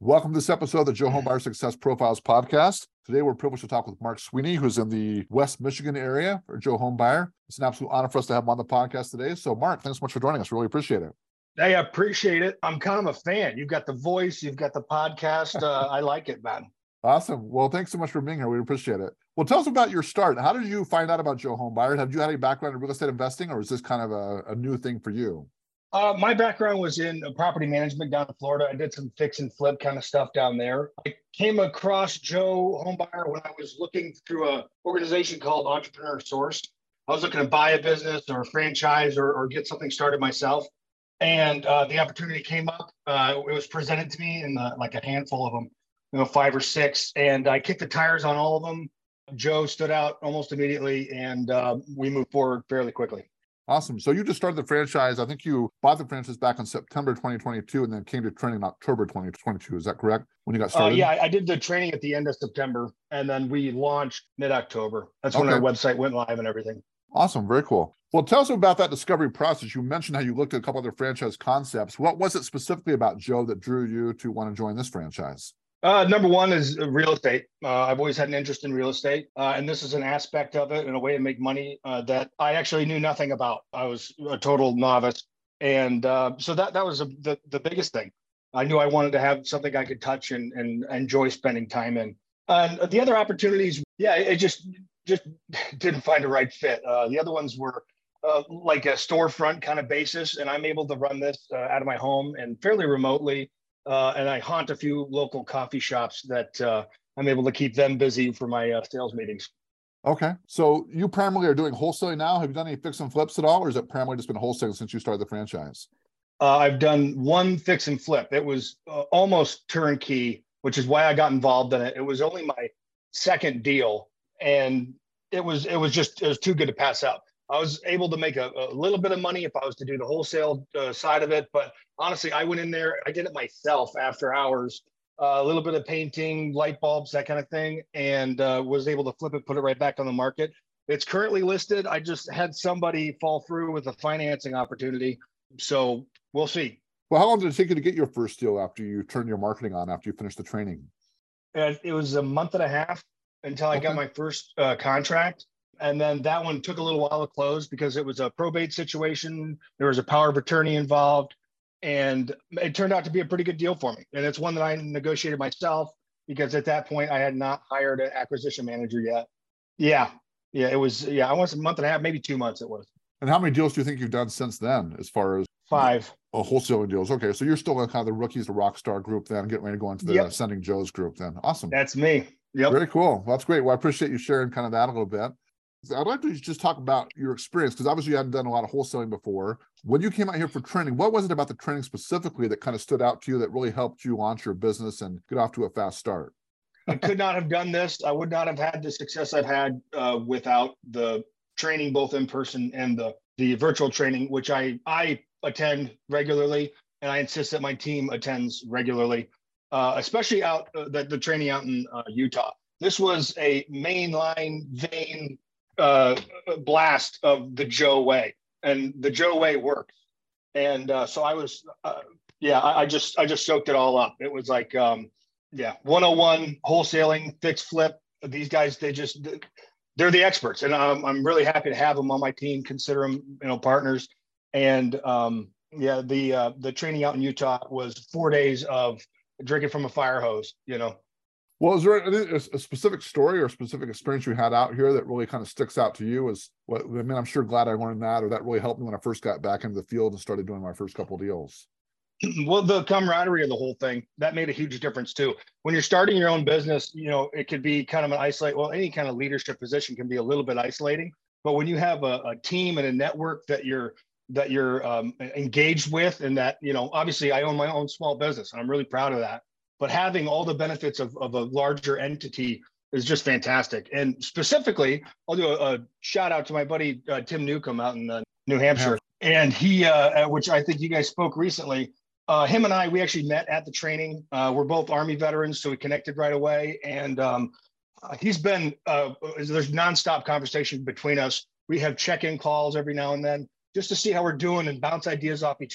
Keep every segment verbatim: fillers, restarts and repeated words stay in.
Welcome to this episode of the Joe Homebuyer Success Profiles podcast. Today, we're privileged to talk with Mark Sweeney, who's in the West Michigan area for Joe Homebuyer. It's an absolute honor for us to have him on the podcast today. So, Mark, thanks so much for joining us. Really appreciate it. Hey, I appreciate it. I'm kind of a fan. You've got the voice, you've got the podcast. Uh, I like it, man. Awesome. Well, thanks so much for being here. We appreciate it. Well, tell us about your start. How did you find out about Joe Homebuyer? Have you had any background in real estate investing, or is this kind of a, a new thing for you? Uh, my background was in property management down in Florida. I did some fix and flip kind of stuff down there. I came across Joe Homebuyer when I was looking through an organization called Entrepreneur Source. I was looking to buy a business or a franchise or, or get something started myself. And uh, the opportunity came up. Uh, it was presented to me in the, like a handful of them, you know, five or six. And I kicked the tires on all of them. Joe stood out almost immediately, and uh, we moved forward fairly quickly. Awesome. So you just started the franchise. I think you bought the franchise back in September twenty twenty-two and then came to training in October twenty twenty-two. Is that correct? When you got started? Uh, yeah, I did the training at the end of September, and then we launched mid-October. That's when Okay. our website went live and everything. Awesome. Very cool. Well, tell us about that discovery process. You mentioned how you looked at a couple other franchise concepts. What was it specifically about Joe that drew you to want to join this franchise? Uh, number one is real estate. Uh, I've always had an interest in real estate, uh, and this is an aspect of it and a way to make money uh, that I actually knew nothing about. I was a total novice, and uh, so that that was a, the the biggest thing. I knew I wanted to have something I could touch and and enjoy spending time in. And the other opportunities, yeah, it just just didn't find a right fit. Uh, the other ones were uh, like a storefront kind of basis, and I'm able to run this uh, out of my home and fairly remotely. Uh, and I haunt a few local coffee shops that uh, I'm able to keep them busy for my uh, sales meetings. Okay. So you primarily are doing wholesaling now. Have you done any fix and flips at all, or is it primarily just been wholesaling since you started the franchise? Uh, I've done one fix and flip. It was uh, almost turnkey, which is why I got involved in it. It was only my second deal, and it was it was just it was too good to pass up. I was able to make a, a little bit of money if I was to do the wholesale uh, side of it. But honestly, I went in there, I did it myself after hours, uh, a little bit of painting, light bulbs, that kind of thing, and uh, was able to flip it, put it right back on the market. It's currently listed. I just had somebody fall through with a financing opportunity. So we'll see. Well, how long did it take you to get your first deal after you turned your marketing on, after you finished the training? And it was a month and a half until I Okay. got my first uh, contract. And then that one took a little while to close because it was a probate situation. There was a power of attorney involved, and it turned out to be a pretty good deal for me. And it's one that I negotiated myself because at that point I had not hired an acquisition manager yet. Yeah. Yeah. It was, yeah, I was a month and a half, maybe two months it was. And how many deals do you think you've done since then, as far as Five. oh, wholesaling deals? Okay. So you're still in kind of the rookies, the rock star group then, getting ready to go into the Yep. Ascending Joe's group then. Awesome. That's me. Yep. Very cool. Well, that's great. Well, I appreciate you sharing kind of that a little bit. I'd like to just talk about your experience, because obviously you hadn't done a lot of wholesaling before. When you came out here for training, what was it about the training specifically that kind of stood out to you that really helped you launch your business and get off to a fast start? I could not have done this. I would not have had the success I've had uh, without the training, both in person and the, the virtual training, which I, I attend regularly. And I insist that my team attends regularly, uh, especially out uh, the, the training out in uh, Utah. This was a mainline vein uh, blast of the Joe way, and the Joe way works. And uh, so I was, uh, yeah, I, I just, I just soaked it all up. It was like, um, yeah, one oh one wholesaling, fix, flip. These guys, they just, they're the experts, and I'm, I'm really happy to have them on my team. Consider them, you know, partners. And um, yeah, the uh, the training out in Utah was four days of drinking from a fire hose, you know. Well, is there a, a specific story or a specific experience you had out here that really kind of sticks out to you? As what, I mean, I'm sure glad I learned that, or that really helped me when I first got back into the field and started doing my first couple of deals. Well, the camaraderie of the whole thing, that made a huge difference too. When you're starting your own business, you know, it could be kind of an isolate. Well, any kind of leadership position can be a little bit isolating, but when you have a, a team and a network that you're that you're um, engaged with, and that, you know, obviously I own my own small business and I'm really proud of that. But having all the benefits of, of a larger entity is just fantastic. And specifically, I'll do a, a shout out to my buddy, uh, Tim Newcomb out in uh, New Hampshire. Yeah. And he, uh, which I think you guys spoke recently, uh, him and I, we actually met at the training. Uh, we're both Army veterans, so we connected right away. And um, he's been, uh, there's nonstop conversation between us. We have check-in calls every now and then just to see how we're doing and bounce ideas off each other.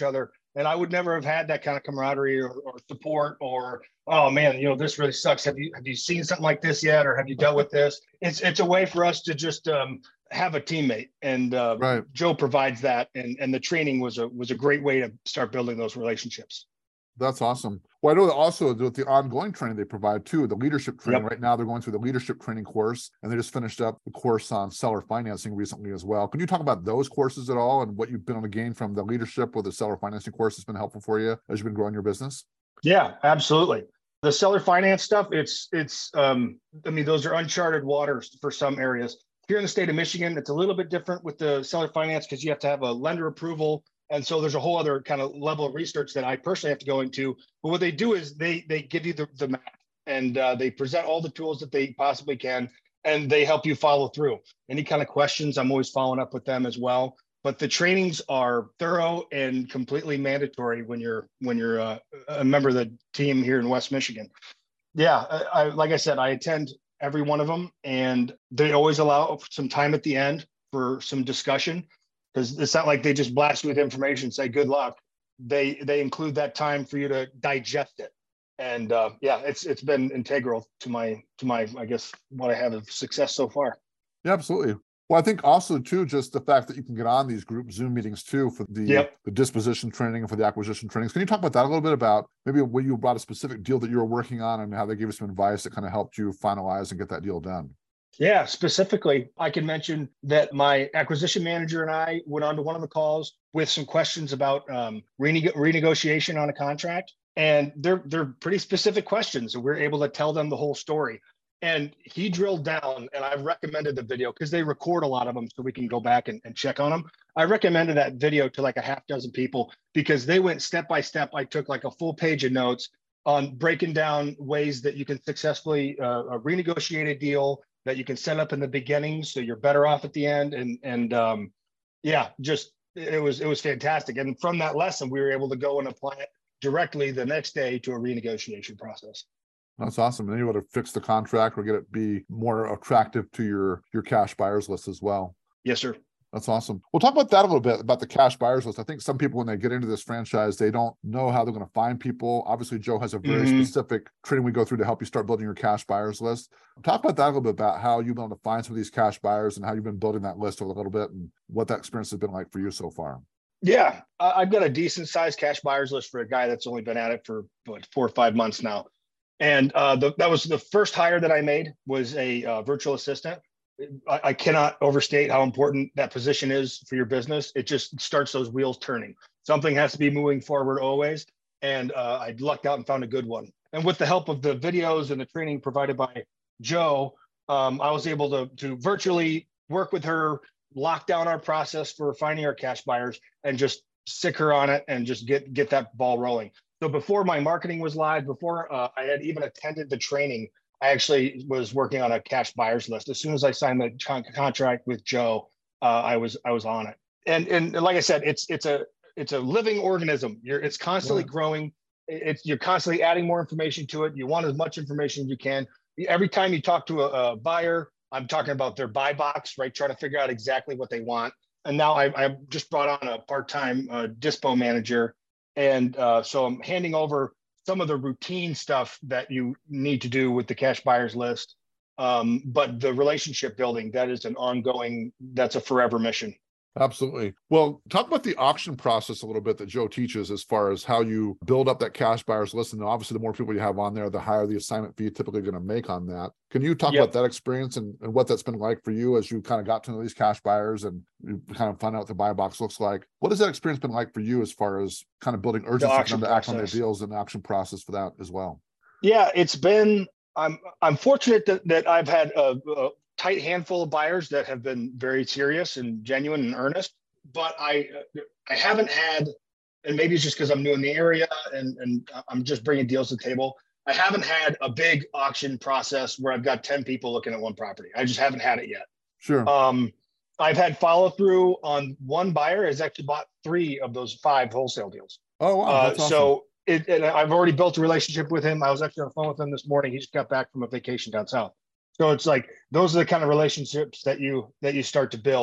And I would never have had that kind of camaraderie or, or support or, oh man, you know, this really sucks. Have you, have you seen something like this yet? Or have you dealt with this? It's, it's a way for us to just um, have a teammate, and uh, Right. Joe provides that. And, and the training was a, was a great way to start building those relationships. That's awesome. Well, I know that also with the ongoing training they provide too, the leadership training. Yep. Right now, they're going through the leadership training course, and they just finished up the course on seller financing recently as well. Can you talk about those courses at all and what you've been able to gain from the leadership or the seller financing course that's been helpful for you as you've been growing your business? Yeah, absolutely. The seller finance stuff, it's, it's, um, I mean, those are uncharted waters for some areas. Here in the state of Michigan, it's a little bit different with the seller finance because you have to have a lender approval. And so there's a whole other kind of level of research that I personally have to go into. But what they do is they they give you the, the map, and uh, they present all the tools that they possibly can, and they help you follow through. Any kind of questions, I'm always following up with them as well. But the trainings are thorough and completely mandatory when you're when you're uh, a member of the team here in West Michigan. Yeah, I, I, like I said, I attend every one of them, and they always allow some time at the end for some discussion. Because it's not like they just blast you with information and say, good luck. They they include that time for you to digest it. And uh, yeah, it's it's been integral to my, to my, I guess, what I have of success so far. Yeah, absolutely. Well, I think also too, just the fact that you can get on these group Zoom meetings too for the, Yep. the disposition training and for the acquisition trainings. Can you talk about that a little bit, about maybe when you brought a specific deal that you were working on and how they gave you some advice that kind of helped you finalize and get that deal done? Yeah, specifically, I can mention that my acquisition manager and I went on to one of the calls with some questions about um, rene- renegotiation on a contract. And they're, they're pretty specific questions. And we're able to tell them the whole story. And he drilled down, and I recommended the video because they record a lot of them so we can go back and, and check on them. I recommended that video to like a half dozen people because they went step by step. I took like a full page of notes on breaking down ways that you can successfully uh, renegotiate a deal, that you can set up in the beginning so you're better off at the end. And and um, yeah, just it was it was fantastic. And from that lesson, we were able to go and apply it directly the next day to a renegotiation process. That's awesome. And then you want to fix the contract or get it be more attractive to your your cash buyers list as well. Yes, sir. That's awesome. We'll talk about that a little bit, about the cash buyers list. I think some people, when they get into this franchise, they don't know how they're going to find people. Obviously, Joe has a very mm-hmm. specific training we go through to help you start building your cash buyers list. Talk about that a little bit, about how you've been able to find some of these cash buyers and how you've been building that list over a little bit and what that experience has been like for you so far. Yeah, I've got a decent sized cash buyers list for a guy that's only been at it for what, four or five months now. And uh, the, that was the first hire that I made, was a uh, virtual assistant. I, I cannot overstate how important that position is for your business. It just starts those wheels turning. Something has to be moving forward always. And uh, I lucked out and found a good one. And with the help of the videos and the training provided by Joe, um, I was able to, to virtually work with her, lock down our process for finding our cash buyers, and just stick her on it and just get, get that ball rolling. So before my marketing was live, before uh, I had even attended the training, I actually was working on a cash buyers list. As soon as I signed the con- contract with Joe, uh, I was I was on it. And and like I said, it's it's a it's a living organism. You're it's constantly yeah. growing. It's you're constantly adding more information to it. You want as much information as you can. Every time you talk to a, a buyer, I'm talking about their buy box, right? Trying to figure out exactly what they want. And now I I just brought on a part-time uh, dispo manager, and uh, so I'm handing over some of the routine stuff that you need to do with the cash buyers list. Um, but the relationship building, that is an ongoing, that's a forever mission. Absolutely. Well, talk about the auction process a little bit that Joe teaches, as far as how you build up that cash buyers list. And obviously, the more people you have on there, the higher the assignment fee typically going to make on that. Can you talk yep. about that experience and, and what that's been like for you as you kind of got to know these cash buyers and you kind of find out what the buy box looks like? What has that experience been like for you as far as kind of building urgency for them to act on their deals and the auction process for that as well? Yeah, it's been, I'm I'm fortunate that, that I've had a, a tight handful of buyers that have been very serious and genuine and earnest, but I I haven't had, and maybe it's just because I'm new in the area and, and I'm just bringing deals to the table, I haven't had a big auction process where I've got ten people looking at one property. I just haven't had it yet. Sure. Um, I've had follow through on one buyer has actually bought three of those five wholesale deals. Oh, wow. That's uh, awesome. So it, and I've already built a relationship with him. I was actually on the phone with him this morning. He just got back from a vacation down south. So it's like, those are the kind of relationships that you, that you start to build.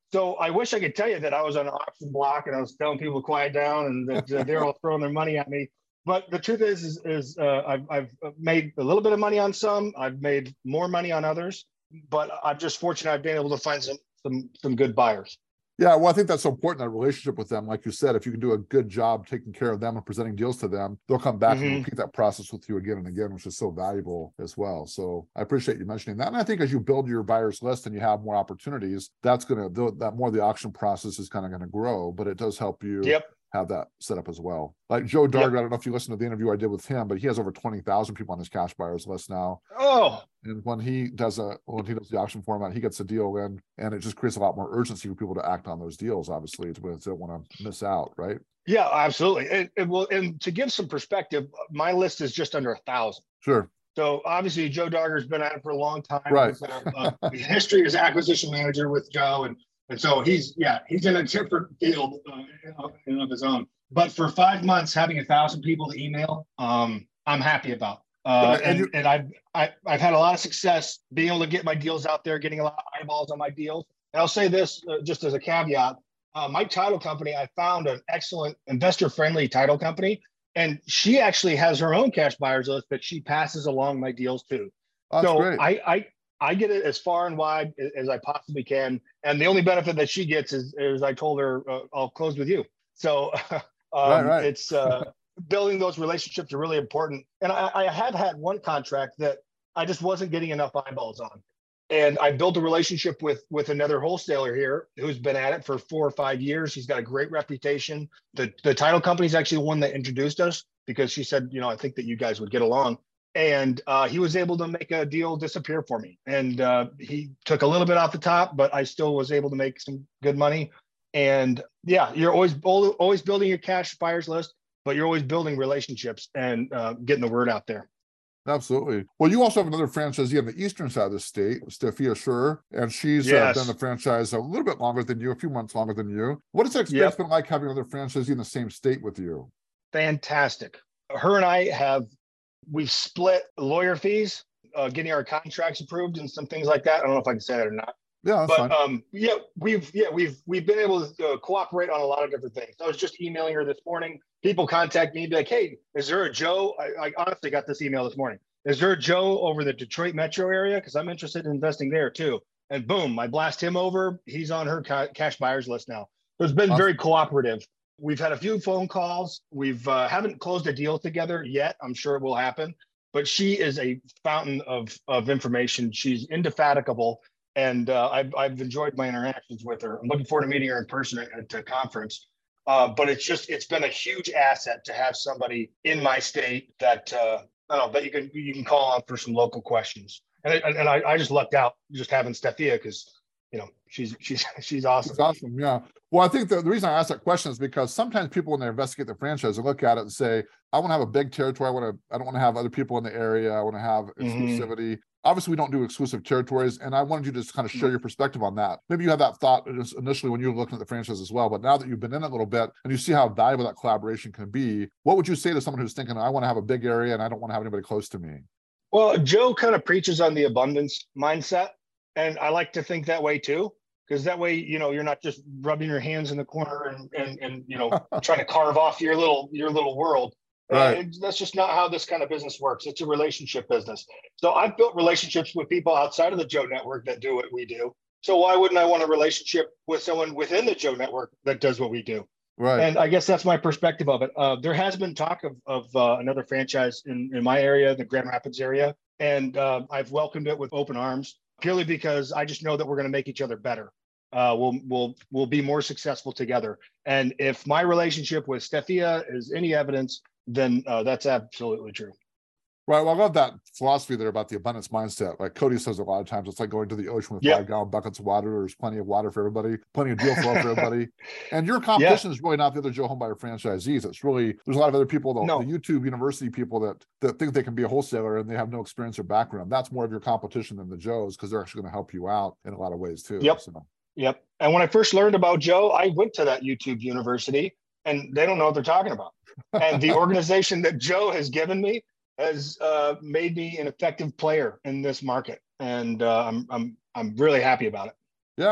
So I wish I could tell you that I was on an auction block and I was telling people to quiet down and that uh, they're all throwing their money at me. But the truth is, is, is uh, I've, I've made a little bit of money on some. I've made more money on others. But I'm just fortunate I've been able to find some some some good buyers. Yeah, well, I think that's so important, that relationship with them. Like you said, if you can do a good job taking care of them and presenting deals to them, they'll come back mm-hmm. and repeat that process with you again and again, which is so valuable as well. So I appreciate you mentioning that. And I think as you build your buyers list and you have more opportunities, that's going to, that more of the auction process is kind of going to grow, but it does help you yep. have that set up as well. Like Joe Darger, yep. I don't know if you listened to the interview I did with him, but he has over twenty thousand people on his cash buyers list now. Oh, and when he does a, when he does the auction format, he gets a deal in, and it just creates a lot more urgency for people to act on those deals. Obviously, to they don't want to miss out, right? Yeah, absolutely. It, it will, and to give some perspective, my list is just under a thousand. Sure. So obviously, Joe Darger's been at it for a long time. Right. Uh, uh, history as acquisition manager with Joe, and and so he's yeah he's in a different field uh, in of his own. But for five months, having a thousand people to email, um, I'm happy about. Uh, and and, and I've I, I've had a lot of success being able to get my deals out there, getting a lot of eyeballs on my deals. And I'll say this uh, just as a caveat: uh, my title company, I found an excellent investor-friendly title company, and she actually has her own cash buyers list that she passes along my deals to. That's so great. I I I get it as far and wide as I possibly can, and the only benefit that she gets is, is I told her uh, I'll close with you. So. Um, right, right. It's uh, building those relationships are really important. And I, I had had one contract that I just wasn't getting enough eyeballs on. And I built a relationship with with another wholesaler here who's been at it for four or five years. He's got a great reputation. The, the title company is actually the one that introduced us because she said, you know, I think that you guys would get along. And uh, he was able to make a deal disappear for me. And uh, he took a little bit off the top, but I still was able to make some good money. And yeah, you're always always building your cash buyers list, but you're always building relationships and uh, getting the word out there. Absolutely. Well, you also have another franchisee on the eastern side of the state, Stefia Schur, and she's yes. uh, been the franchise a little bit longer than you, a few months longer than you. What has that experience yep. been like having another franchisee in the same state with you? Fantastic. Her and I have, we've split lawyer fees, uh, getting our contracts approved and some things like that. I don't know if I can say that or not. Yeah, that's but fine. um, yeah, we've yeah we've we've been able to uh, cooperate on a lot of different things. I was just emailing her this morning. People contact me, be like, "Hey, is there a Joe?" I, I honestly got this email this morning. Is there a Joe over the Detroit metro area? Because I'm interested in investing there too. And boom, I blast him over. He's on her ca- cash buyers list now. So it's been awesome. Very cooperative. We've had a few phone calls. We've uh, haven't closed a deal together yet. I'm sure it will happen. But she is a fountain of of information. She's indefatigable. And uh, I've, I've enjoyed my interactions with her. I'm looking forward to meeting her in person at, at the conference. Uh, but it's just, it's been a huge asset to have somebody in my state that, uh, I don't know, that you can you can call on for some local questions. And, and, and I, I just lucked out just having Stefia because, you know, she's she's she's awesome. It's awesome, yeah. Well, I think the, the reason I ask that question is because sometimes people, when they investigate the franchise, they look at it and say, I want to have a big territory. I want to, I don't want to have other people in the area. I want to have exclusivity. Mm-hmm. Obviously, we don't do exclusive territories, and I wanted you to just kind of share your perspective on that. Maybe you had that thought initially when you were looking at the franchise as well, but now that you've been in it a little bit and you see how valuable that collaboration can be, what would you say to someone who's thinking, I want to have a big area and I don't want to have anybody close to me? Well, Joe kind of preaches on the abundance mindset, and I like to think that way too, because that way, you know, you're not just rubbing your hands in the corner and and, and you know, trying to carve off your little your little world. Right. And that's just not how this kind of business works. It's a relationship business. So I've built relationships with people outside of the Joe Network that do what we do. So why wouldn't I want a relationship with someone within the Joe Network that does what we do? Right. And I guess that's my perspective of it. Uh, there has been talk of, of uh, another franchise in, in my area, the Grand Rapids area. And uh, I've welcomed it with open arms, purely because I just know that we're going to make each other better. Uh, we'll, we'll, we'll be more successful together. And if my relationship with Stefia is any evidence, then uh, that's absolutely true. Right. Well, I love that philosophy there about the abundance mindset. Like Cody says a lot of times, it's like going to the ocean with yep. five gallon buckets of water. There's plenty of water for everybody, plenty of deal flow for everybody. And your competition yeah. is really not the other Joe Homebuyer franchisees. It's really, there's a lot of other people, the, no. the YouTube university people that, that think they can be a wholesaler and they have no experience or background. That's more of your competition than the Joes, because they're actually going to help you out in a lot of ways too. Yep. So. Yep. And when I first learned about Joe, I went to that YouTube university and they don't know what they're talking about. And the organization that Joe has given me has uh, made me an effective player in this market, and uh, I'm I'm I'm really happy about it. Yeah.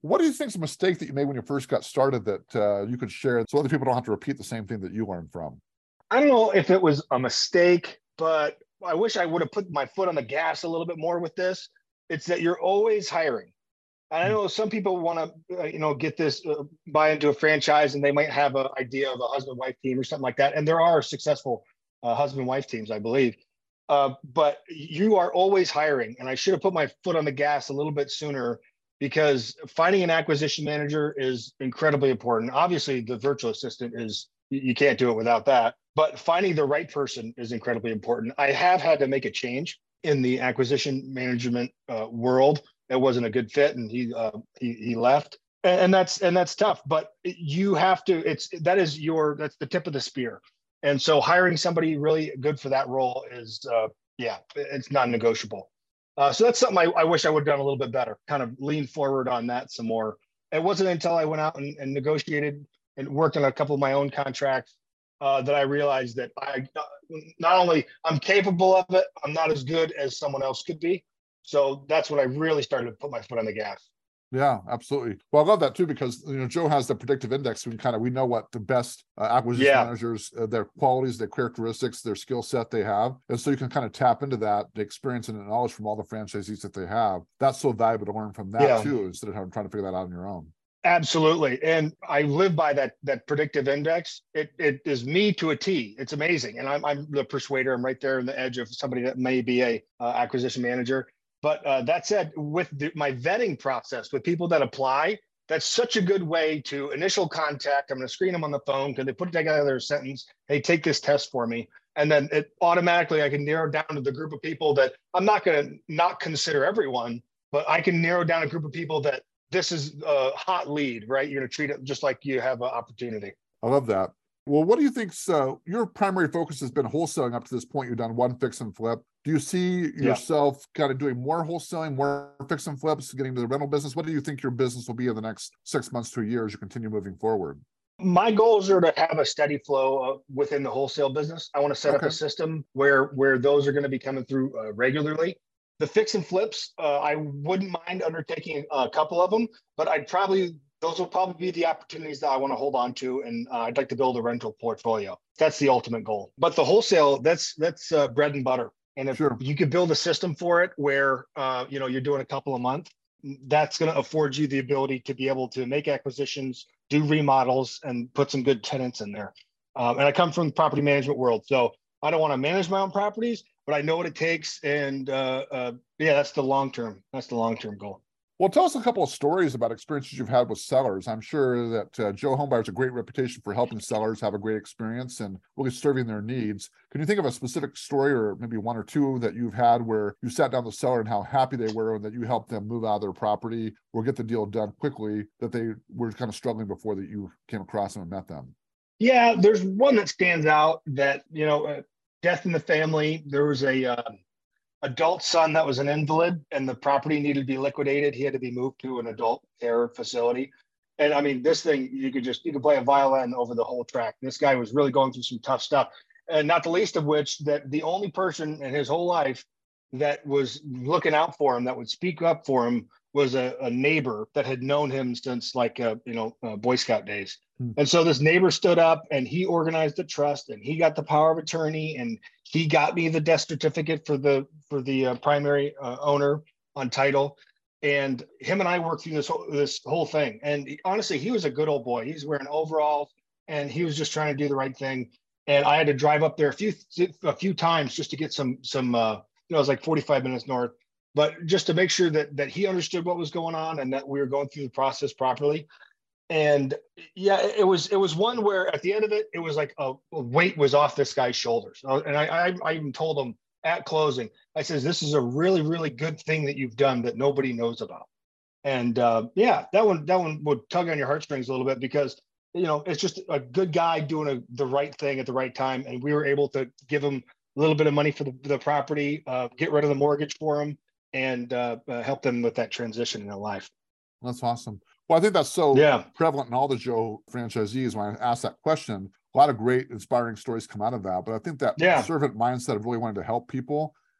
What do you think is a mistake that you made when you first got started that uh, you could share so other people don't have to repeat the same thing that you learned from? I don't know if it was a mistake, but I wish I would have put my foot on the gas a little bit more with this. It's that you're always hiring. And I know some people want to, uh, you know, get this, uh, buy into a franchise, and they might have an idea of a husband-wife team or something like that. And there are successful uh, husband-wife teams, I believe. Uh, but you are always hiring. And I should have put my foot on the gas a little bit sooner, because finding an acquisition manager is incredibly important. Obviously, the virtual assistant is, you can't do it without that. But finding the right person is incredibly important. I have had to make a change in the acquisition management uh, world. It wasn't a good fit, and he uh, he he left, and, and that's and that's tough. But you have to. It's that is your that's the tip of the spear, and so hiring somebody really good for that role is uh, yeah, it's non-negotiable. Uh, so that's something I, I wish I would have done a little bit better. Kind of lean forward on that some more. It wasn't until I went out and, and negotiated and worked on a couple of my own contracts uh, that I realized that I not only I'm capable of it, I'm not as good as someone else could be. So that's when I really started to put my foot on the gas. Yeah, absolutely. Well, I love that too, because, you know, Joe has the predictive index. We can kind of, we know what the best uh, acquisition yeah. managers, uh, their qualities, their characteristics, their skill set they have. And so you can kind of tap into that, the experience and the knowledge from all the franchisees that they have. That's so valuable to learn from that yeah. too, instead of having, trying to figure that out on your own. Absolutely. And I live by that that predictive index. It it is me to a T. It's amazing. And I'm, I'm the persuader. I'm right there on the edge of somebody that may be a uh, acquisition manager. But uh, that said, with the, my vetting process, with people that apply, that's such a good way to initial contact. I'm going to screen them on the phone. Can they put together a sentence? Hey, take this test for me. And then it automatically, I can narrow down to the group of people that I'm not going to not consider everyone, but I can narrow down a group of people that this is a hot lead, right? You're going to treat it just like you have an opportunity. I love that. Well, what do you think? So your primary focus has been wholesaling up to this point. You've done one fix and flip. Do you see yourself yeah. kind of doing more wholesaling, more fix and flips, getting to the rental business? What do you think your business will be in the next six months to a year as you continue moving forward? My goals are to have a steady flow uh, within the wholesale business. I want to set okay. up a system where, where those are going to be coming through uh, regularly. The fix and flips, uh, I wouldn't mind undertaking a couple of them, but I'd probably, those will probably be the opportunities that I want to hold on to. And uh, I'd like to build a rental portfolio. That's the ultimate goal. But the wholesale, that's that's uh, bread and butter. And if sure. you could build a system for it where, uh, you know, you're doing a couple a month, that's going to afford you the ability to be able to make acquisitions, do remodels, and put some good tenants in there. Um, and I come from the property management world, so I don't want to manage my own properties, but I know what it takes. And uh, uh, yeah, that's the long-term, that's the long-term goal. Well, tell us a couple of stories about experiences you've had with sellers. I'm sure that uh, Joe Homebuyer has a great reputation for helping sellers have a great experience and really serving their needs. Can you think of a specific story, or maybe one or two, that you've had where you sat down with the seller and how happy they were and that you helped them move out of their property or get the deal done quickly, that they were kind of struggling before that you came across them and met them? Yeah, there's one that stands out that, you know, uh, death in the family. There was a uh, adult son that was an invalid, and the property needed to be liquidated. He had to be moved to an adult care facility. And I mean, this thing, you could just, you could play a violin over the whole track. This guy was really going through some tough stuff. And not the least of which, that the only person in his whole life that was looking out for him, that would speak up for him, was a, a neighbor that had known him since like, uh, you know, uh, Boy Scout days. Hmm. And so this neighbor stood up and he organized the trust, and he got the power of attorney, and he got me the death certificate for the, for the uh, primary uh, owner on title. And him and I worked through this whole, this whole thing. And he, honestly, he was a good old boy. He's wearing overalls and he was just trying to do the right thing. And I had to drive up there a few, a few times just to get some, some, uh, you know, it was like forty-five minutes north, but just to make sure that, that he understood what was going on and that we were going through the process properly. And yeah, it was, it was one where at the end of it, it was like a, a weight was off this guy's shoulders. And I, I, I even told him at closing, I says, this is a really, really good thing that you've done that nobody knows about. And uh, yeah, that one, that one would tug on your heartstrings a little bit, because, you know, it's just a good guy doing a, the right thing at the right time. And we were able to give him a little bit of money for the, the property, uh, get rid of the mortgage for him, and uh, uh, help them with that transition in their life. That's awesome. Well, I think that's so yeah. prevalent in all the Joe franchisees. When I ask that question, a lot of great, inspiring stories come out of that. But I think that yeah. servant mindset of really wanting to help people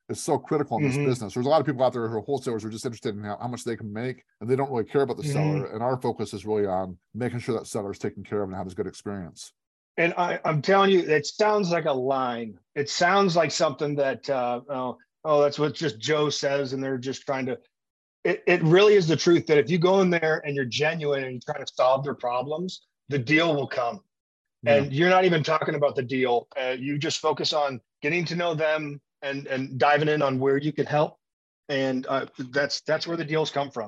is so critical in this Mm-hmm. business. There's a lot of people out there who are wholesalers who are just interested in how, how much they can make, and they don't really care about the Mm-hmm. seller. And our focus is really on making sure that seller is taken care of and has a good experience. And I, I'm telling you, it sounds like a line. It sounds like something that, uh, oh, oh, that's what just Joe says, and they're just trying to. It, it really is the truth that if you go in there and you're genuine and you try to solve their problems, the deal will come. Yeah. And you're not even talking about the deal. Uh, you just focus on getting to know them and and diving in on where you can help. And uh, that's that's where the deals come from.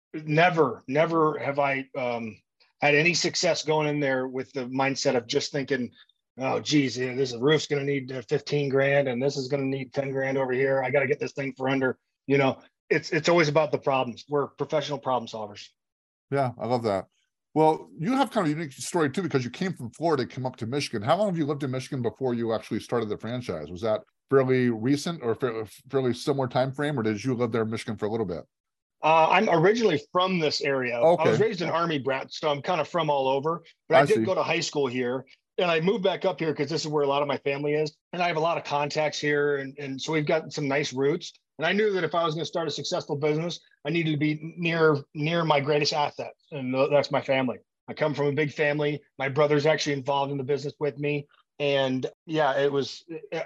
Never, never have I um, had any success going in there with the mindset of just thinking, oh, geez, yeah, this roof's going to need fifteen grand and this is going to need ten grand over here. I got to get this thing for under, you know, it's, it's always about the problems. We're professional problem solvers. Yeah, I love that. Well, you have kind of a unique story too, because you came from Florida, came up to Michigan. How long have you lived in Michigan before you actually started the franchise? Was that fairly recent or fairly, fairly similar time frame, or did you live there in Michigan for a little bit? Uh, I'm originally from this area. Okay. I was raised an Army brat, so I'm kind of from all over. But I, I did see. go to high school here, and I moved back up here because this is where a lot of my family is, and I have a lot of contacts here, and, and so we've got some nice roots. And I knew that if I was going to start a successful business, I needed to be near near my greatest asset, and that's my family. I come from a big family. My brother's actually involved in the business with me, and yeah, it was,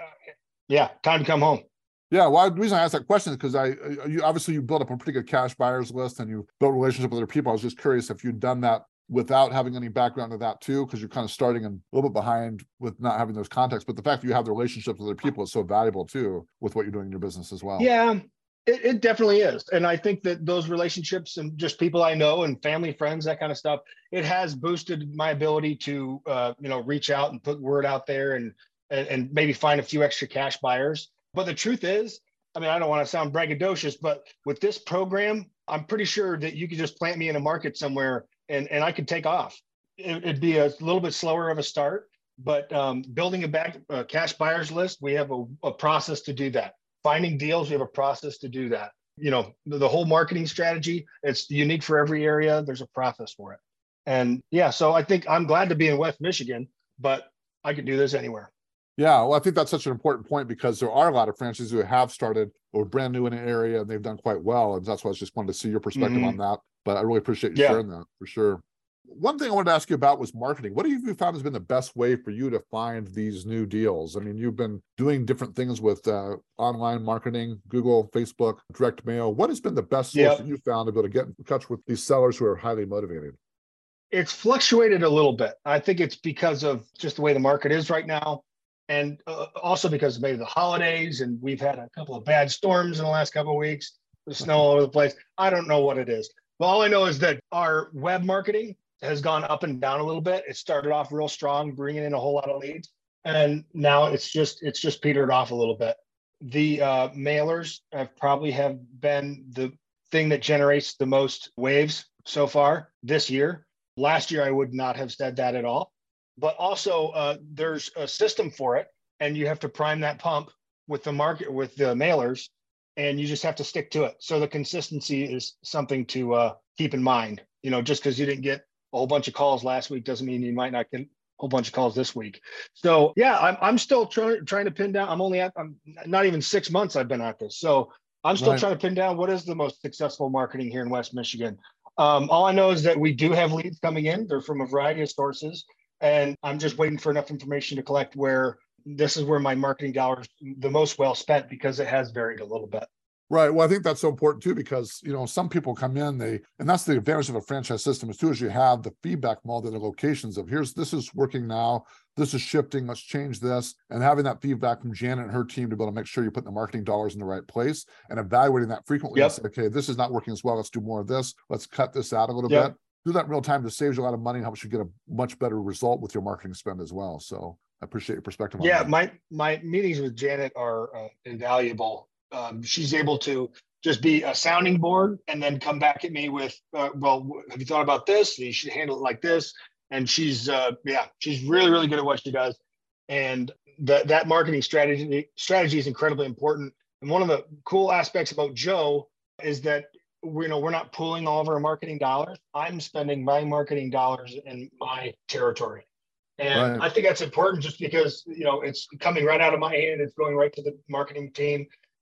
yeah, time to come home. Yeah, well, the reason I asked that question is because I, you obviously you built up a pretty good cash buyers list and you built relationships with other people. I was just curious if you'd done that without having any background of that too, because you're kind of starting a little bit behind with not having those contacts. But the fact that you have the relationships with other people is so valuable too with what you're doing in your business as well. Yeah, it, it definitely is. And I think that those relationships and just people I know and family, friends, that kind of stuff, it has boosted my ability to, uh, you know, reach out and put word out there and, and, and maybe find a few extra cash buyers. But the truth is, I mean, I don't want to sound braggadocious, but with this program, I'm pretty sure that you could just plant me in a market somewhere and, and I could take off. It, it'd be a little bit slower of a start, but um, building a back uh, cash buyers list, we have a, a process to do that. Finding deals, we have a process to do that. You know, the, the whole marketing strategy, it's unique for every area. There's a process for it. And yeah, so I think I'm glad to be in West Michigan, but I could do this anywhere. Yeah, well, I think that's such an important point because there are a lot of franchises who have started or brand new in an area and they've done quite well. And that's why I just wanted to see your perspective mm-hmm. on that. But I really appreciate you yeah. sharing that for sure. One thing I wanted to ask you about was marketing. What have you found has been the best way for you to find these new deals? I mean, you've been doing different things with uh, online marketing, Google, Facebook, direct mail. What has been the best source yep. that you found to be able to get in touch with these sellers who are highly motivated? It's fluctuated a little bit. I think it's because of just the way the market is right now. And uh, also because of maybe the holidays, and we've had a couple of bad storms in the last couple of weeks, the snow all over the place. I don't know what it is. But all I know is that our web marketing has gone up and down a little bit. It started off real strong, bringing in a whole lot of leads. And now it's just it's just petered off a little bit. The uh, mailers have probably have been the thing that generates the most waves so far this year. Last year, I would not have said that at all. But also uh, there's a system for it, and you have to prime that pump with the market, with the mailers, and you just have to stick to it. So the consistency is something to uh, keep in mind. You know, just because you didn't get a whole bunch of calls last week doesn't mean you might not get a whole bunch of calls this week. So yeah, I'm I'm still trying trying to pin down. I'm only at I'm not even six months I've been at this, so I'm still right. trying to pin down what is the most successful marketing here in West Michigan. Um, all I know is that we do have leads coming in. They're from a variety of sources. And I'm just waiting for enough information to collect where this is where my marketing dollars the most well spent, because it has varied a little bit. Right. Well, I think that's so important too, because, you know, some people come in, they, and that's the advantage of a franchise system is too, is you have the feedback from all the locations of here's, this is working now, this is shifting, let's change this. And having that feedback from Janet and her team to be able to make sure you put the marketing dollars in the right place and evaluating that frequently yep. and say, okay, this is not working as well. Let's do more of this. Let's cut this out a little yep. bit. Do that in real time. Just saves you a lot of money and helps you get a much better result with your marketing spend as well. So I appreciate your perspective on yeah, that. my my meetings with Janet are uh, invaluable. Um, she's able to just be a sounding board and then come back at me with, uh, well, have you thought about this? You should handle it like this. And she's, uh, yeah, she's really, really good at what she does. And that that marketing strategy strategy is incredibly important. And one of the cool aspects about Joe is that we, you know, we're not pooling all of our marketing dollars. I'm spending my marketing dollars in my territory. And right. I think that's important just because, you know, it's coming right out of my hand. It's going right to the marketing team.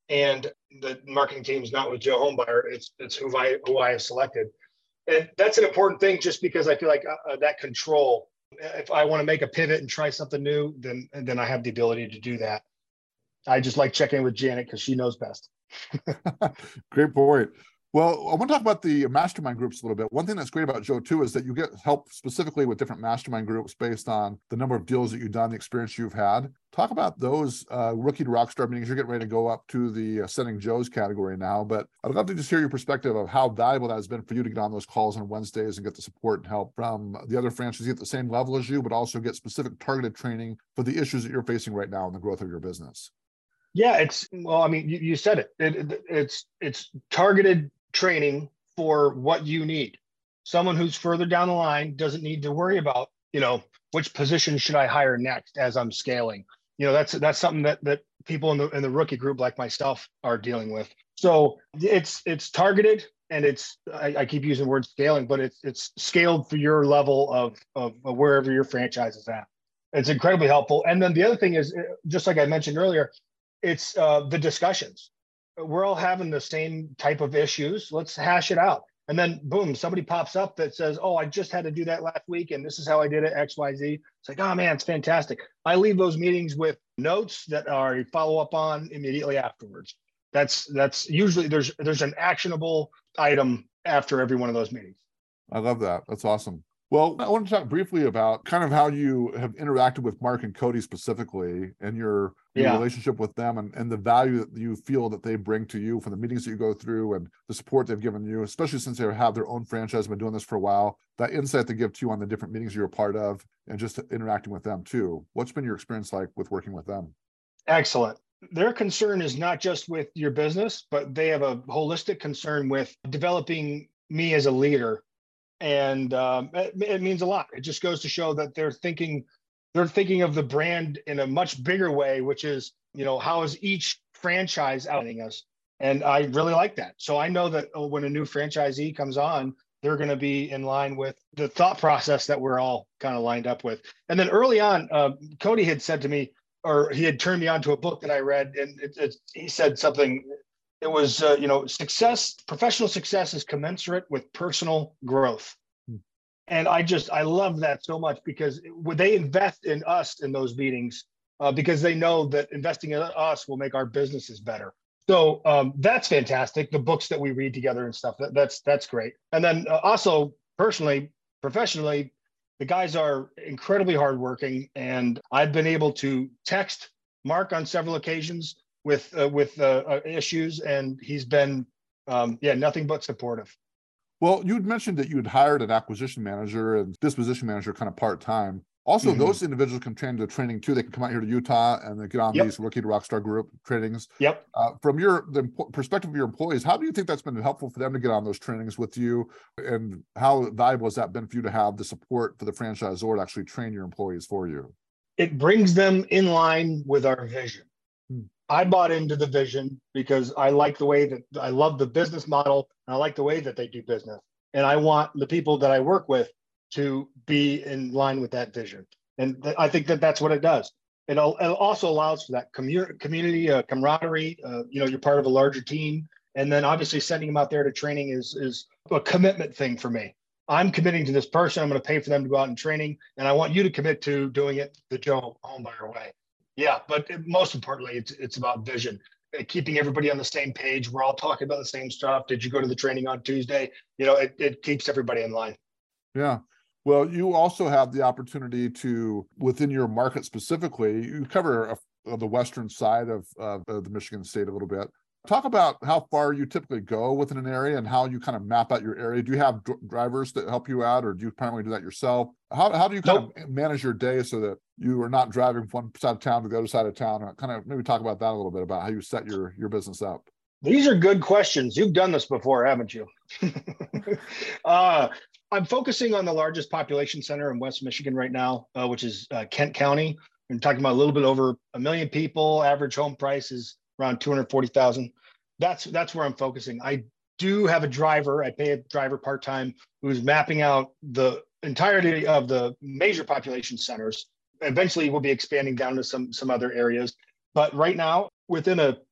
and the marketing team is not with Joe Homebuyer. It's it's who I who I have selected, and that's an important thing. Just because I feel like uh, that control. If I want to make a pivot and try something new, then then I have the ability to do that. I just like checking in with Janet because she knows best. Great point. Well, I want to talk about the mastermind groups a little bit. One thing that's great about Joe too is that you get help specifically with different mastermind groups based on the number of deals that you've done, the experience you've had. Talk about those uh, rookie to rockstar meetings. You're getting ready to go up to the Ascending Joes category now, but I'd love to just hear your perspective of how valuable that has been for you to get on those calls on Wednesdays and get the support and help from the other franchisees at the same level as you, but also get specific targeted training for the issues that you're facing right now in the growth of your business. Yeah, it's, well, I mean, you, you said it. It, it. It's it's targeted training for what you need. Someone who's further down the line doesn't need to worry about, you know, which position should I hire next as I'm scaling. You know, that's that's something that that people in the in the rookie group like myself are dealing with. So it's it's targeted, and it's I, I keep using the word scaling, but it's it's scaled for your level of, of of wherever your franchise is at. It's incredibly helpful. And then the other thing is, just like I mentioned earlier, it's uh, the discussions. We're all having the same type of issues. Let's hash it out. And then boom, somebody pops up that says, oh, I just had to do that last week, and this is how I did it, X, Y, Z. It's like, oh man, it's fantastic. I leave those meetings with notes that are a follow-up on immediately afterwards. That's that's usually there's there's an actionable item after every one of those meetings. I love that. That's awesome. Well, I want to talk briefly about kind of how you have interacted with Mark and Cody specifically, and your, your yeah. relationship with them, and, and the value that you feel that they bring to you from the meetings that you go through and the support they've given you, especially since they have their own franchise, been doing this for a while, that insight they give to you on the different meetings you're a part of and just interacting with them too. What's been your experience like with working with them? Excellent. Their concern is not just with your business, but they have a holistic concern with developing me as a leader. And um, it, it means a lot. It just goes to show that they're thinking, they're thinking of the brand in a much bigger way, which is, you know, how is each franchise outing us? And I really like that. So I know that oh, when a new franchisee comes on, they're going to be in line with the thought process that we're all kind of lined up with. And then early on, uh, Cody had said to me, or he had turned me on to a book that I read, and it, it, he said something. It was, uh, you know, success, professional success is commensurate with personal growth. Hmm. And I just, I love that so much, because would they invest in us in those meetings uh, because they know that investing in us will make our businesses better. So um, that's fantastic. The books that we read together and stuff, that, that's, that's great. And then uh, also personally, professionally, the guys are incredibly hardworking, and I've been able to text Mark on several occasions with uh, with uh, uh, issues, and he's been um, yeah nothing but supportive. Well, you'd mentioned that you had hired an acquisition manager and disposition manager kind of part-time. Also, mm-hmm. those individuals can train to training too. They can come out here to Utah and they get on yep. these Rookie to Rockstar group trainings. Yep. Uh, from your the perspective of your employees, how do you think that's been helpful for them to get on those trainings with you? And how valuable has that been for you to have the support for the franchisor to actually train your employees for you? It brings them in line with our vision. Hmm. I bought into the vision because I like the way that I love the business model, and I like the way that they do business. And I want the people that I work with to be in line with that vision. And th- I think that that's what it does. It, al- it also allows for that commu- community uh, camaraderie. Uh, you know, you're part of a larger team. And then obviously sending them out there to training is, is a commitment thing for me. I'm committing to this person. I'm going to pay for them to go out and training. And I want you to commit to doing it the Joe Homebuyer way. Yeah, but most importantly, it's it's about vision, keeping everybody on the same page. We're all talking about the same stuff. Did you go to the training on Tuesday? You know, it, it keeps everybody in line. Yeah. Well, you also have the opportunity to, within your market specifically, you cover a, the western side of uh, the Michigan state a little bit. Talk about how far you typically go within an area and how you kind of map out your area. Do you have dr- drivers that help you out, or do you primarily do that yourself? How how do you kind nope. of manage your day so that you are not driving from one side of town to the other side of town? Kind of maybe talk about that a little bit, about how you set your, your business up. These are good questions. You've done this before, haven't you? uh, I'm focusing on the largest population center in West Michigan right now, uh, which is uh, Kent County. I'm talking about a little bit over a million people. Average home price is around two hundred forty thousand. That's that's where I'm focusing. I do have a driver. I pay a driver part-time who's mapping out the entirety of the major population centers. Eventually, we'll be expanding down to some some other areas. But right now, within a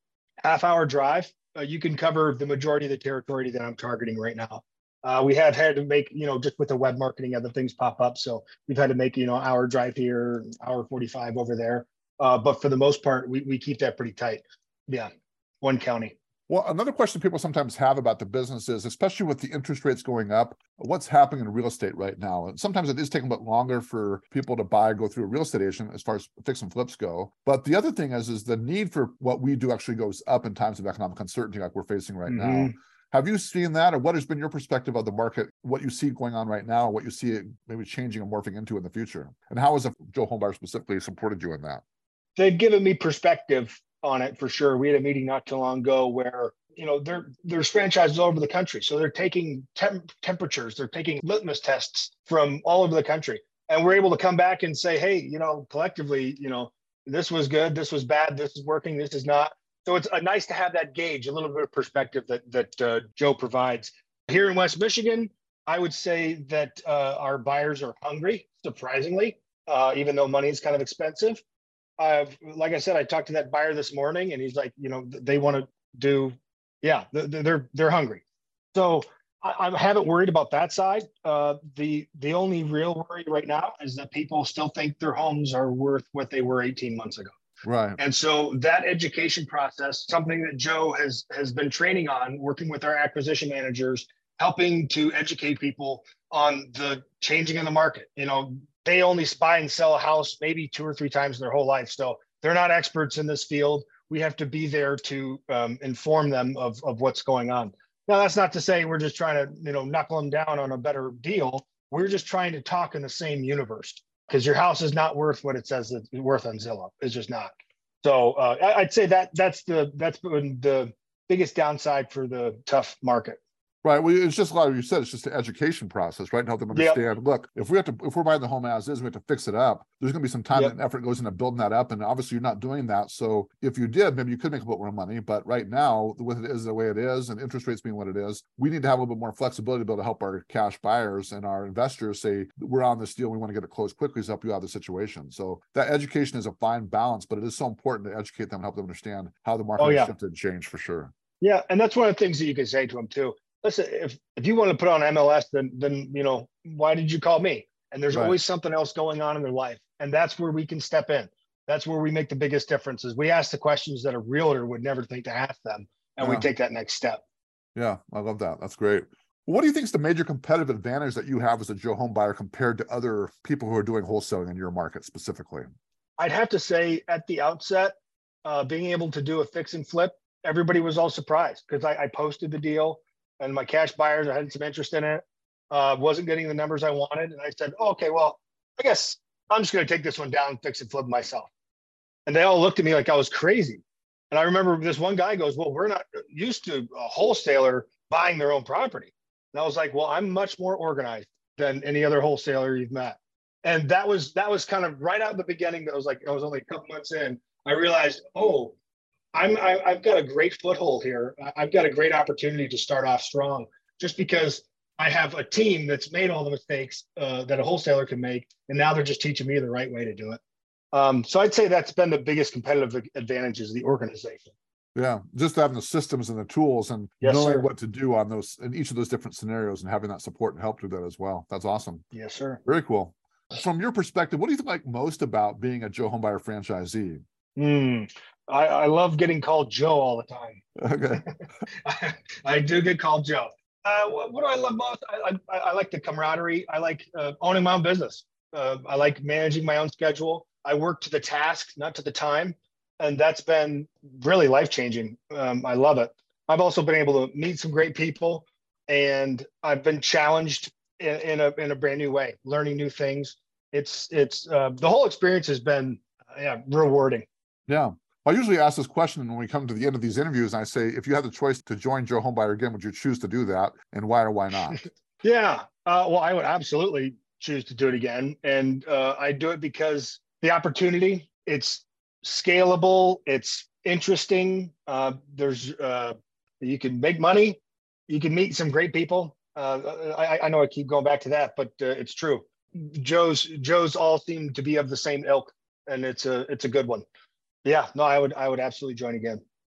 half hour drive, uh, you can cover the majority of the territory that I'm targeting right now. Uh, we have had to make, you know, just with the web marketing, other things pop up. So we've had to make, you know, hour drive here, hour forty-five over there. Uh, but for the most part, we, we keep that pretty tight. Yeah. One county. Well, another question people sometimes have about the business is, especially with the interest rates going up, what's happening in real estate right now? And sometimes it is taking a bit longer for people to buy, go through a real estate agent as far as fix and flips go. But the other thing is, is the need for what we do actually goes up in times of economic uncertainty like we're facing right Mm-hmm. now. Have you seen that, or what has been your perspective of the market, what you see going on right now, what you see it maybe changing and morphing into in the future? And how has Joe Home Buyer specifically supported you in that? They've given me perspective on it for sure. We had a meeting not too long ago where, you know, there, there's franchises all over the country. So they're taking temp- temperatures, they're taking litmus tests from all over the country. And we're able to come back and say, hey, you know, collectively, you know, this was good, this was bad, this is working, this is not. So it's uh, nice to have that gauge, a little bit of perspective that that uh, Joe provides. Here in West Michigan, I would say that uh, our buyers are hungry, surprisingly, uh, even though money is kind of expensive. Uh, like I said, I talked to that buyer this morning, and he's like, you know, they want to do, yeah, they're they're hungry. So I, I haven't worried about that side. Uh, the the only real worry right now is that people still think their homes are worth what they were eighteen months ago. Right. And so that education process, something that Joe has has been training on, working with our acquisition managers, helping to educate people on the changing in the market. You know, they only buy and sell a house maybe two or three times in their whole life. So they're not experts in this field. We have to be there to um, inform them of, of what's going on. Now, that's not to say we're just trying to, you know, knuckle them down on a better deal. We're just trying to talk in the same universe, because your house is not worth what it says it's worth on Zillow. It's just not. So uh, I'd say that that's the that's been the biggest downside for the tough market. Right. Well, it's just like you said, it's just an education process, right? And help them understand, yep. Look, if we have to, if we're buying the home as is, we have to fix it up. There's going to be some time yep. and effort goes into building that up. And obviously you're not doing that. So if you did, maybe you could make a bit more money. But right now, with it is the way it is and interest rates being what it is, we need to have a little bit more flexibility to be able to help our cash buyers and our investors say, we're on this deal, we want to get it closed quickly to help you out of the situation. So that education is a fine balance, but it is so important to educate them and help them understand how the market oh, yeah. has shifted and changed for sure. Yeah. And that's one of the things that you can say to them too. Listen, if, if you want to put on M L S, then, then, you know, why did you call me? And there's right. always something else going on in their life. And that's where we can step in. That's where we make the biggest differences. We ask the questions that a realtor would never think to ask them. And yeah. we take that next step. Yeah, I love that. That's great. What do you think is the major competitive advantage that you have as a Joe Home Buyer compared to other people who are doing wholesaling in your market specifically? I'd have to say at the outset, uh, being able to do a fix and flip, everybody was all surprised because I, I posted the deal. And my cash buyers, I had some interest in it, uh, wasn't getting the numbers I wanted. And I said, oh, okay, well, I guess I'm just going to take this one down, fix and flip myself. And they all looked at me like I was crazy. And I remember this one guy goes, well, we're not used to a wholesaler buying their own property. And I was like, well, I'm much more organized than any other wholesaler you've met. And that was that was kind of right out of the beginning. That was like, I was only a couple months in. I realized, oh, I'm, I, I've got a great foothold here. I've got a great opportunity to start off strong just because I have a team that's made all the mistakes uh, that a wholesaler can make. And now they're just teaching me the right way to do it. Um, so I'd say that's been the biggest competitive advantage is the organization. Yeah, just having the systems and the tools and yes, knowing sir. what to do on those in each of those different scenarios and having that support and help through that as well. That's awesome. Yes, sir. Very cool. From your perspective, what do you like most about being a Joe Home Buyer franchisee? Mm, I, I love getting called Joe all the time. Okay. I, I do get called Joe. Uh, what, what do I love most? I, I, I like the camaraderie. I like uh, owning my own business. Uh, I like managing my own schedule. I work to the task, not to the time. And that's been really life-changing. Um, I love it. I've also been able to meet some great people, and I've been challenged in, in a in a brand new way, learning new things. It's it's uh, the whole experience has been uh, yeah rewarding. Yeah. I usually ask this question when we come to the end of these interviews, and I say, if you had the choice to join Joe Home Buyer again, would you choose to do that? And why or why not? yeah. Uh, well, I would absolutely choose to do it again. And uh, I do it because the opportunity, it's scalable, it's interesting. Uh, there's, uh, you can make money, you can meet some great people. Uh, I, I know I keep going back to that, but uh, it's true. Joe's, Joe's all seem to be of the same ilk, and it's a, it's a good one. Yeah, no, I would, I would absolutely join again.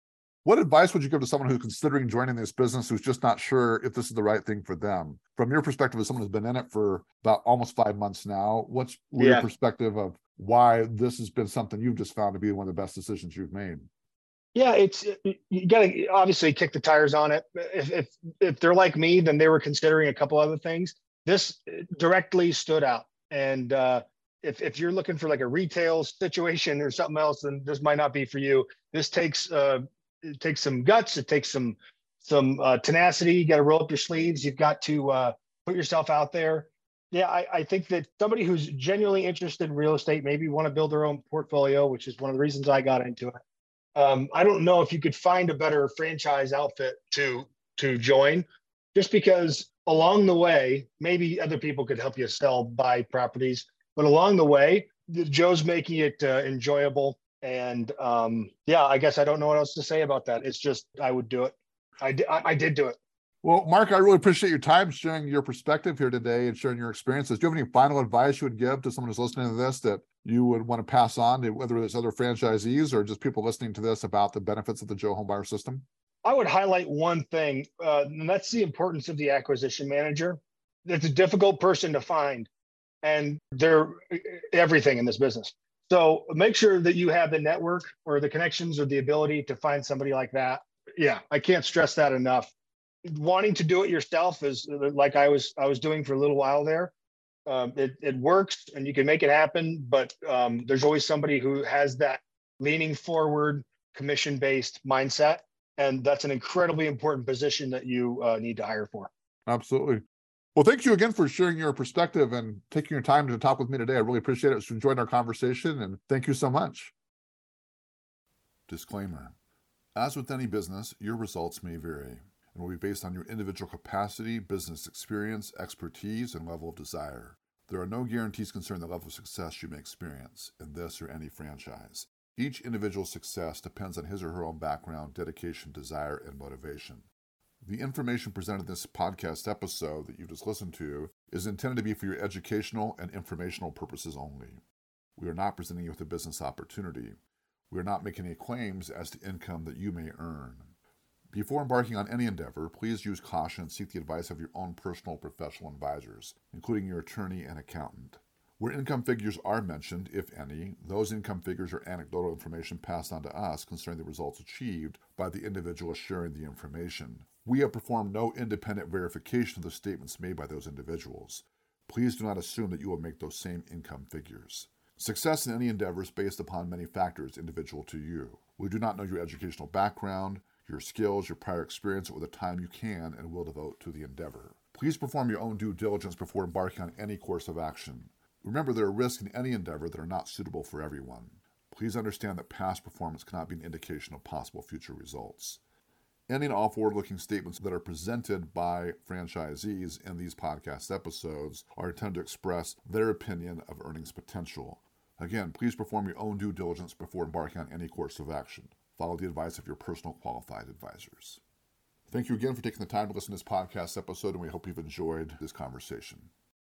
What advice would you give to someone who's considering joining this business, who's just not sure if this is the right thing for them? From your perspective, as someone who's been in it for about almost five months now, what's your Yeah. perspective of why this has been something you've just found to be one of the best decisions you've made? Yeah, it's you got to obviously kick the tires on it. If if if they're like me, then they were considering a couple other things. This directly stood out, and uh, if if you're looking for like a retail situation or something else, then this might not be for you. This takes uh, it takes some guts. It takes some some uh, tenacity. You got to roll up your sleeves. You've got to uh, put yourself out there. Yeah, I, I think that somebody who's genuinely interested in real estate, maybe want to build their own portfolio, which is one of the reasons I got into it. Um, I don't know if you could find a better franchise outfit to to join, just because along the way, maybe other people could help you sell, buy properties, but along the way, Joe's making it uh, enjoyable. And um, yeah, I guess I don't know what else to say about that. It's just, I would do it. I did, I, I did do it. Well, Mark, I really appreciate your time sharing your perspective here today and sharing your experiences. Do you have any final advice you would give to someone who's listening to this that you would want to pass on to whether it's other franchisees or just people listening to this about the benefits of the Joe Homebuyer system? I would highlight one thing, uh, and that's the importance of the acquisition manager. It's a difficult person to find, and they're everything in this business. So make sure that you have the network or the connections or the ability to find somebody like that. Yeah, I can't stress that enough. Wanting to do it yourself is like I was I was doing for a little while there. Um, it, it works and you can make it happen, but um, there's always somebody who has that leaning forward, commission-based mindset. And that's an incredibly important position that you uh, need to hire for. Absolutely. Well, thank you again for sharing your perspective and taking your time to talk with me today. I really appreciate it. It's enjoyed our conversation, and thank you so much. Disclaimer. As with any business, your results may vary and will be based on your individual capacity, business experience, expertise, and level of desire. There are no guarantees concerning the level of success you may experience in this or any franchise. Each individual's success depends on his or her own background, dedication, desire, and motivation. The information presented in this podcast episode that you just listened to is intended to be for your educational and informational purposes only. We are not presenting you with a business opportunity. We are not making any claims as to income that you may earn. Before embarking on any endeavor, please use caution and seek the advice of your own personal professional advisors, including your attorney and accountant. Where income figures are mentioned, if any, those income figures are anecdotal information passed on to us concerning the results achieved by the individual sharing the information. We have performed no independent verification of the statements made by those individuals. Please do not assume that you will make those same income figures. Success in any endeavor is based upon many factors individual to you. We do not know your educational background, your skills, your prior experience, or the time you can and will devote to the endeavor. Please perform your own due diligence before embarking on any course of action. Remember, there are risks in any endeavor that are not suitable for everyone. Please understand that past performance cannot be an indication of possible future results. Any and all forward-looking statements that are presented by franchisees in these podcast episodes are intended to express their opinion of earnings potential. Again, please perform your own due diligence before embarking on any course of action. Follow the advice of your personal qualified advisors. Thank you again for taking the time to listen to this podcast episode, and we hope you've enjoyed this conversation.